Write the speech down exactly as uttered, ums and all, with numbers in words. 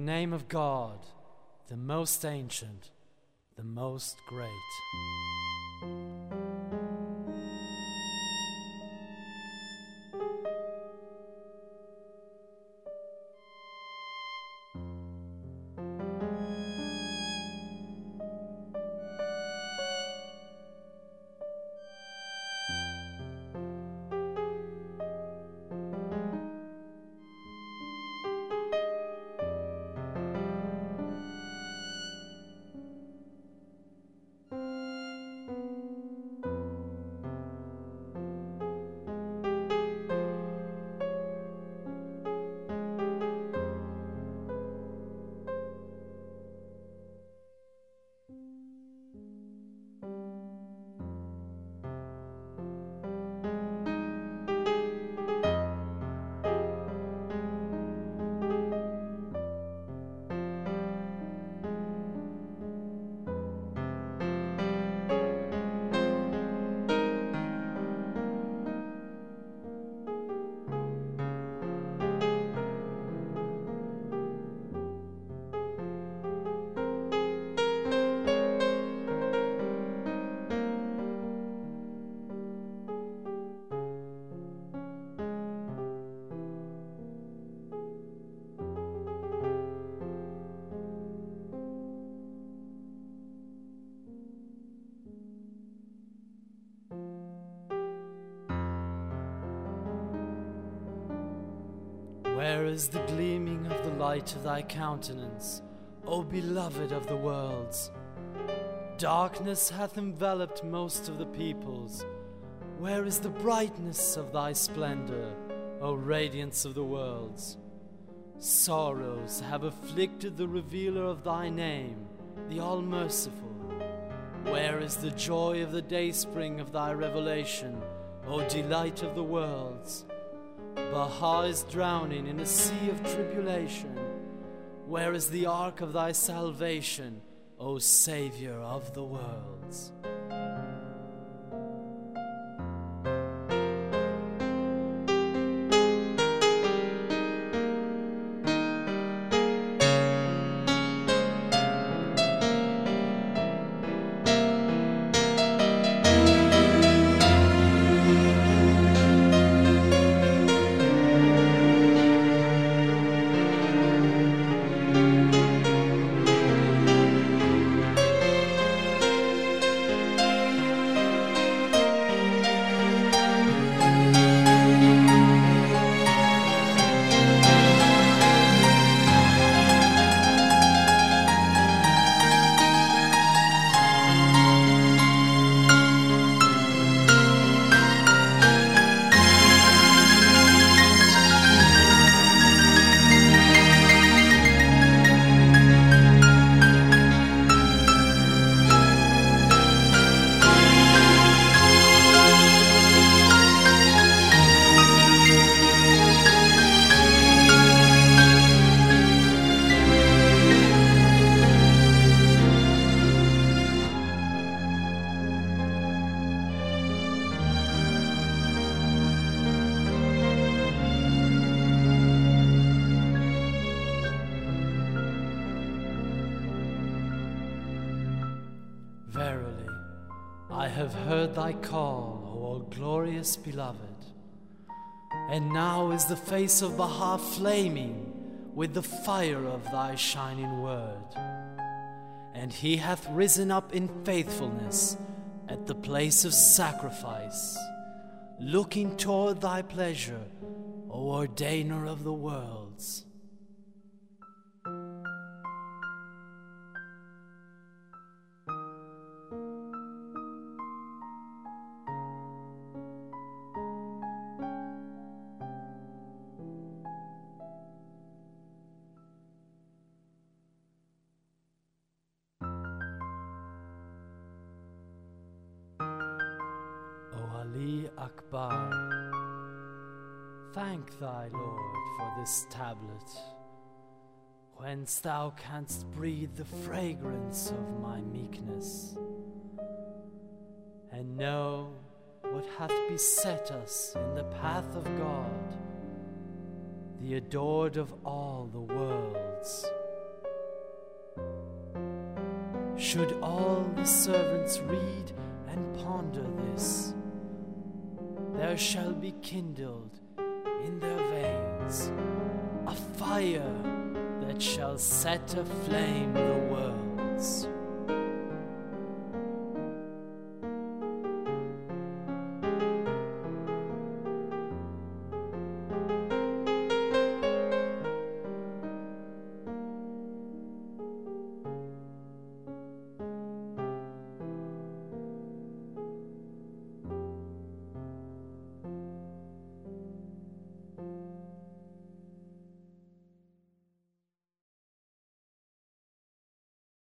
name of God, the most ancient, the most great. Where is the gleaming of the light of thy countenance, O beloved of the worlds? Darkness hath enveloped most of the peoples. Where is the brightness of thy splendor, O radiance of the worlds? Sorrows have afflicted the revealer of thy name, the All-Merciful. Where is the joy of the dayspring of thy revelation, O delight of the worlds? Baha is drowning in a sea of tribulation. Where is the ark of thy salvation, O Savior of the worlds? Verily, I have heard thy call, O all glorious beloved. And now is the face of Baha flaming with the fire of thy shining word. And he hath risen up in faithfulness at the place of sacrifice, looking toward thy pleasure, O ordainer of the worlds. Ali Akbar, thank thy Lord for this tablet, whence thou canst breathe the fragrance of my meekness, and know what hath beset us in the path of God, the adored of all the worlds. Should all the servants read and ponder this, there shall be kindled in their veins a fire that shall set aflame the worlds.